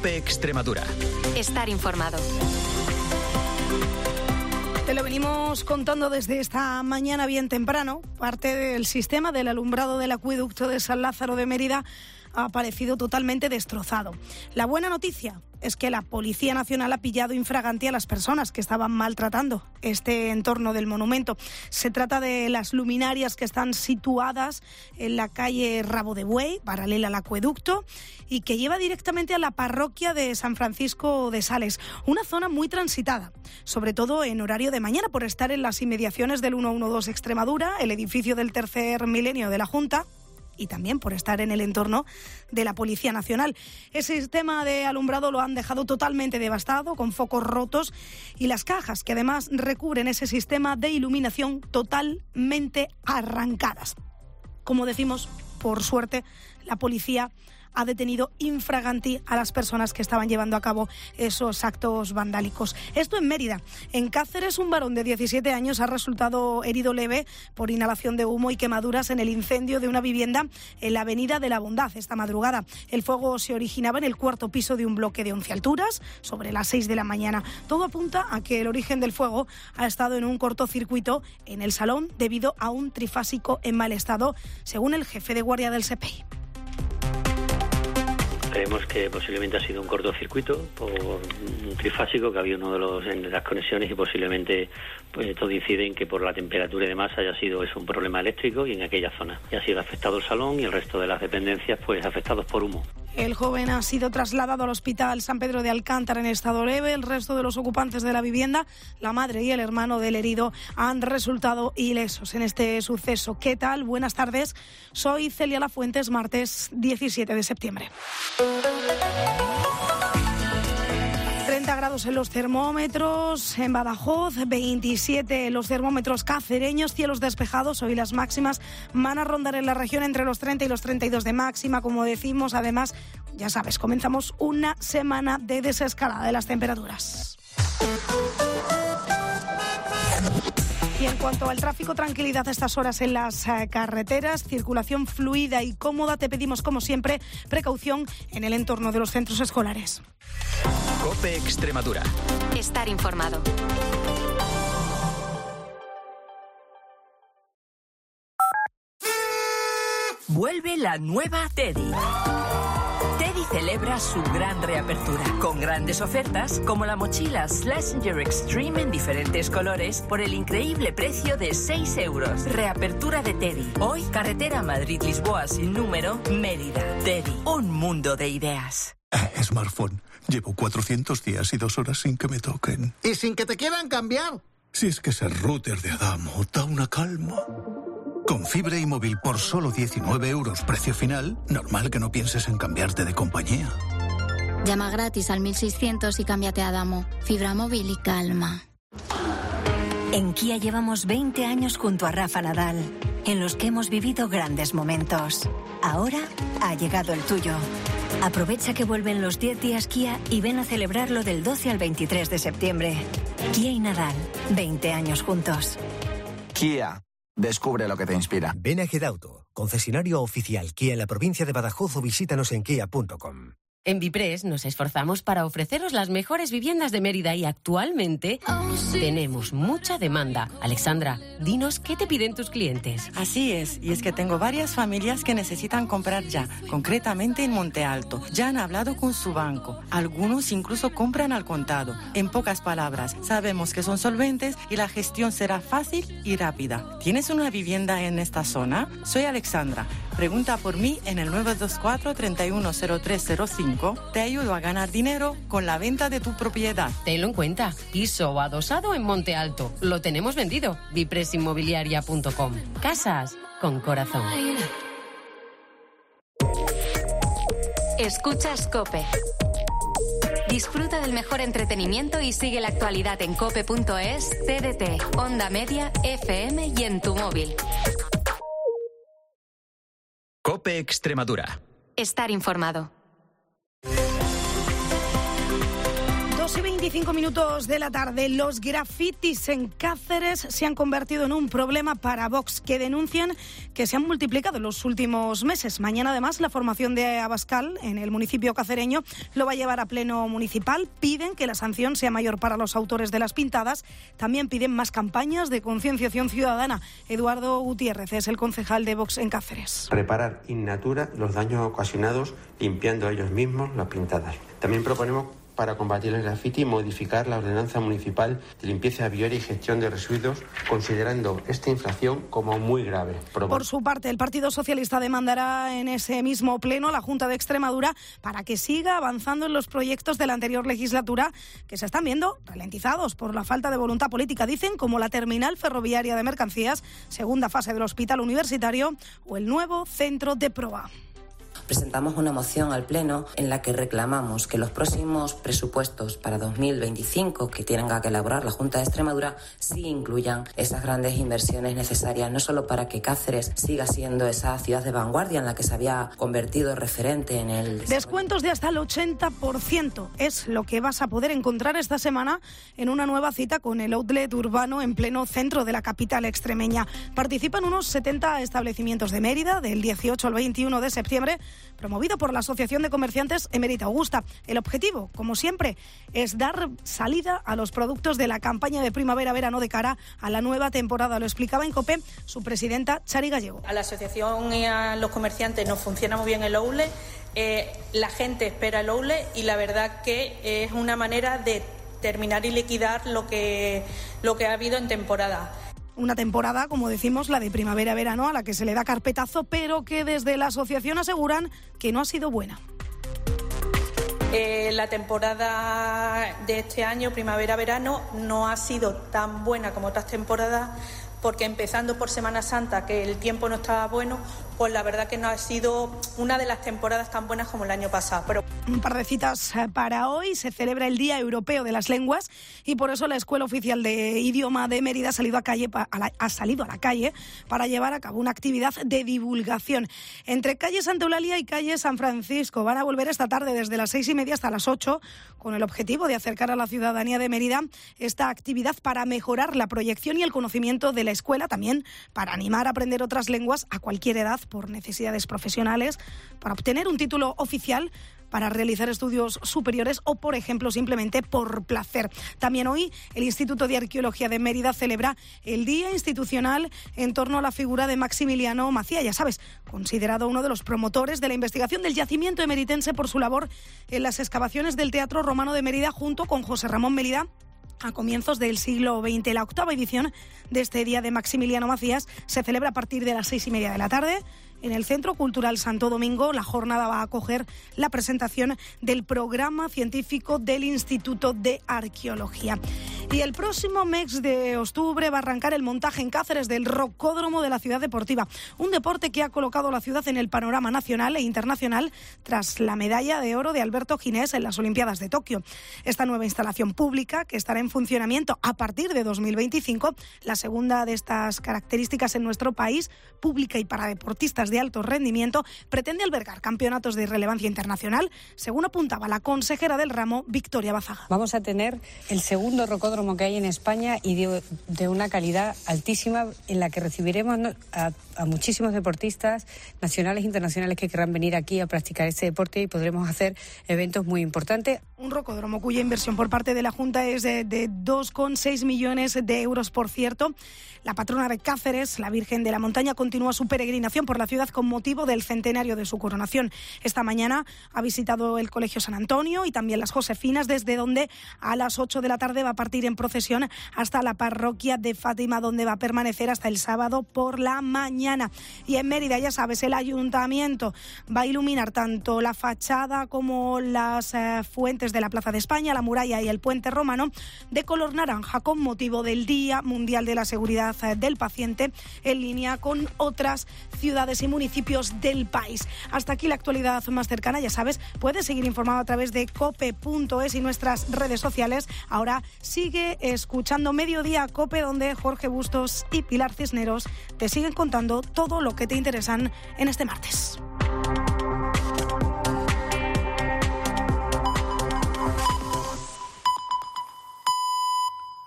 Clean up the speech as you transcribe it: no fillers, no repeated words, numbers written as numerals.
COPE Extremadura. Estar informado. Te lo venimos contando desde esta mañana bien temprano. Parte del sistema del alumbrado del acueducto de San Lázaro de Mérida ha aparecido totalmente destrozado. La buena noticia es que la Policía Nacional ha pillado infraganti a las personas que estaban maltratando este entorno del monumento. Se trata de las luminarias que están situadas en la calle Rabo de Buey, paralela al acueducto, y que lleva directamente a la parroquia de San Francisco de Sales, una zona muy transitada, sobre todo en horario de mañana, por estar en las inmediaciones del 112 Extremadura, el edificio del tercer milenio de la Junta, y también por estar en el entorno de la Policía Nacional. Ese sistema de alumbrado lo han dejado totalmente devastado, con focos rotos, y las cajas que además recubren ese sistema de iluminación totalmente arrancadas. Como decimos, por suerte, la policía ha detenido infraganti a las personas que estaban llevando a cabo esos actos vandálicos. Esto en Mérida. En Cáceres, un varón de 17 años ha resultado herido leve por inhalación de humo y quemaduras en el incendio de una vivienda en la Avenida de la Bondad esta madrugada. El fuego se originaba en el cuarto piso de un bloque de 11 alturas, sobre las 6 de la mañana. Todo apunta a que el origen del fuego ha estado en un cortocircuito en el salón debido a un trifásico en mal estado, según el jefe de guardia del SEPEI. Creemos que posiblemente ha sido un cortocircuito por un trifásico que había en las conexiones y posiblemente pues todo incide en que por la temperatura y demás haya sido eso un problema eléctrico y en aquella zona. Y ha sido afectado el salón y el resto de las dependencias pues afectados por humo. El joven ha sido trasladado al hospital San Pedro de Alcántara en estado leve. El resto de los ocupantes de la vivienda, la madre y el hermano del herido, han resultado ilesos en este suceso. ¿Qué tal? Buenas tardes. Soy Celia Lafuentes, martes 17 de septiembre. 30 grados en los termómetros en Badajoz, 27 en los termómetros cacereños, cielos despejados. Hoy las máximas van a rondar en la región entre los 30 y los 32 de máxima, como decimos. Además, ya sabes, comenzamos una semana de desescalada de las temperaturas. Y en cuanto al tráfico, tranquilidad a estas horas en las carreteras, circulación fluida y cómoda. Te pedimos, como siempre, precaución en el entorno de los centros escolares. COPE Extremadura. Estar informado. Vuelve la nueva Teddy. Teddy celebra su gran reapertura, con grandes ofertas como la mochila Schlesinger Extreme en diferentes colores por el increíble precio de 6 euros. Reapertura de Teddy. Hoy, carretera Madrid-Lisboa sin número, Mérida. Teddy, un mundo de ideas. Smartphone. Llevo 400 días y 2 horas sin que me toquen. ¿Y sin que te quieran cambiar? Si es que ese router de Adamo da una calma. Con fibra y móvil por solo 19 euros, precio final, normal que no pienses en cambiarte de compañía. Llama gratis al 1600 y cámbiate a Adamo. Fibra móvil y calma. En Kia llevamos 20 años junto a Rafa Nadal, en los que hemos vivido grandes momentos. Ahora ha llegado el tuyo. Aprovecha que vuelven los 10 días Kia y ven a celebrarlo del 12 al 23 de septiembre. Kia y Nadal, 20 años juntos. Kia. Descubre lo que te inspira. Ven a Gedauto, concesionario oficial Kia en la provincia de Badajoz, o visítanos en kia.com. En Bipress nos esforzamos para ofreceros las mejores viviendas de Mérida y actualmente tenemos mucha demanda. Alexandra, dinos qué te piden tus clientes. Así es, y es que tengo varias familias que necesitan comprar ya, concretamente en Monte Alto. Ya han hablado con su banco. Algunos incluso compran al contado. En pocas palabras, sabemos que son solventes y la gestión será fácil y rápida. ¿Tienes una vivienda en esta zona? Soy Alexandra. Pregunta por mí en el 924-310305. Te ayudo a ganar dinero con la venta de tu propiedad. Tenlo en cuenta. Piso o adosado en Monte Alto. Lo tenemos vendido. Bipressinmobiliaria.com. Casas con corazón. Escuchas COPE. Disfruta del mejor entretenimiento y sigue la actualidad en cope.es, TDT, Onda Media, FM y en tu móvil. COPE Extremadura. Estar informado. 2:25 de la tarde. Los grafitis en Cáceres se han convertido en un problema para Vox, que denuncian que se han multiplicado en los últimos meses. Mañana, además, la formación de Abascal en el municipio cacereño lo va a llevar a pleno municipal. Piden que la sanción sea mayor para los autores de las pintadas. También piden más campañas de concienciación ciudadana. Eduardo Gutiérrez es el concejal de Vox en Cáceres. Reparar in natura los daños ocasionados limpiando ellos mismos las pintadas. También proponemos, para combatir el grafiti, modificar la ordenanza municipal de limpieza viaria y gestión de residuos, considerando esta infracción como muy grave. Por su parte, el Partido Socialista demandará en ese mismo pleno a la Junta de Extremadura para que siga avanzando en los proyectos de la anterior legislatura que se están viendo ralentizados por la falta de voluntad política, dicen, como la terminal ferroviaria de mercancías, segunda fase del Hospital Universitario o el nuevo centro de proa. Presentamos una moción al Pleno en la que reclamamos que los próximos presupuestos para 2025 que tenga que elaborar la Junta de Extremadura sí incluyan esas grandes inversiones necesarias, no solo para que Cáceres siga siendo esa ciudad de vanguardia en la que se había convertido referente en el... Descuentos de hasta el 80% es lo que vas a poder encontrar esta semana en una nueva cita con el outlet urbano en pleno centro de la capital extremeña. Participan unos 70 establecimientos de Mérida del 18 al 21 de septiembre, promovido por la Asociación de Comerciantes Emérita Augusta. El objetivo, como siempre, es dar salida a los productos de la campaña de primavera-verano de cara a la nueva temporada. Lo explicaba en COPE su presidenta, Chari Gallego. A la asociación y a los comerciantes nos funciona muy bien el outlet, la gente espera el outlet y la verdad que es una manera de terminar y liquidar lo que ha habido en temporada. Una temporada, como decimos, la de primavera-verano, a la que se le da carpetazo, pero que desde la asociación aseguran que no ha sido buena. La temporada de este año, primavera-verano, no ha sido tan buena como otras temporadas, porque empezando por Semana Santa, que el tiempo no estaba bueno, pues la verdad que no ha sido una de las temporadas tan buenas como el año pasado. Pero... Un par de citas para hoy. Se celebra el Día Europeo de las Lenguas y por eso la Escuela Oficial de Idioma de Mérida ha salido a la calle para llevar a cabo una actividad de divulgación. Entre calle Santa Eulalia y calle San Francisco van a volver esta tarde desde las 6:30 hasta las 8 con el objetivo de acercar a la ciudadanía de Mérida esta actividad para mejorar la proyección y el conocimiento de la escuela, también para animar a aprender otras lenguas a cualquier edad por necesidades profesionales, para obtener un título oficial, para realizar estudios superiores o, por ejemplo, simplemente por placer. También hoy el Instituto de Arqueología de Mérida celebra el Día Institucional en torno a la figura de Maximiliano Macía, ya sabes, considerado uno de los promotores de la investigación del yacimiento emeritense por su labor en las excavaciones del Teatro Romano de Mérida junto con José Ramón Melida a comienzos del siglo XX. La octava edición de este Día de Maximiliano Macías se celebra a partir de las 6:30 de la tarde. En el Centro Cultural Santo Domingo, la jornada va a acoger la presentación del programa científico del Instituto de Arqueología. Y el próximo mes de octubre va a arrancar el montaje en Cáceres del Rocódromo de la Ciudad Deportiva, un deporte que ha colocado a la ciudad en el panorama nacional e internacional tras la medalla de oro de Alberto Ginés en las Olimpiadas de Tokio. Esta nueva instalación pública, que estará en funcionamiento a partir de 2025, la segunda de estas características en nuestro país, pública y para deportistas de alto rendimiento, pretende albergar campeonatos de relevancia internacional, según apuntaba la consejera del ramo, Victoria Bazaga. Vamos a tener el segundo rocódromo que hay en España y de una calidad altísima, en la que recibiremos a muchísimos deportistas nacionales e internacionales que querrán venir aquí a practicar este deporte y podremos hacer eventos muy importantes. Un rocódromo cuya inversión por parte de la Junta es de 2,6 millones de euros, por cierto. La patrona de Cáceres, la Virgen de la Montaña, continúa su peregrinación por la ciudad con motivo del centenario de su coronación. Esta mañana ha visitado el Colegio San Antonio y también las Josefinas, desde donde a las 8 de la tarde va a partir en procesión hasta la parroquia de Fátima, donde va a permanecer hasta el sábado por la mañana. Y en Mérida, ya sabes, el ayuntamiento va a iluminar tanto la fachada como las fuentes de la Plaza de España, la muralla y el puente romano de color naranja con motivo del Día Mundial de la Seguridad del Paciente, en línea con otras ciudades y municipios del país. Hasta aquí la actualidad más cercana, ya sabes, puedes seguir informado a través de cope.es y nuestras redes sociales. Ahora sigue escuchando Mediodía Cope, donde Jorge Bustos y Pilar Cisneros te siguen contando todo lo que te interesan en este martes.